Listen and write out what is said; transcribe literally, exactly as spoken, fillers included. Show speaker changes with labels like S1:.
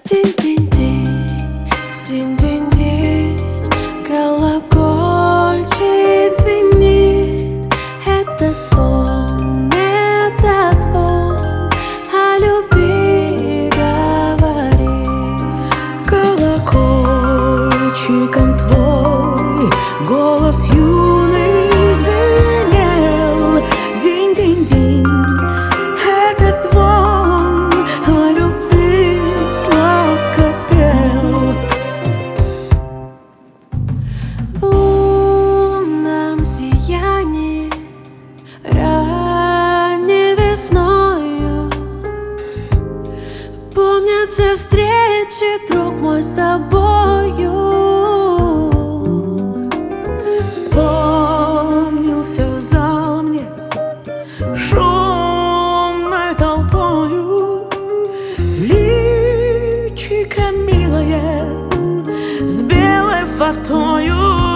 S1: Динь-динь-динь, динь-динь-динь, колокольчик звенит. Этот звон, этот звон о любви говорит.
S2: Колокольчиком твой голос юный звенел. Динь-динь-динь, этот звон о любви сладко пел.
S1: В лунном сиянии ранней весною помнятся встречи, друг мой, с тобою.
S2: Вспомнился зал мне шумной толпою, личико милое с белой фатою.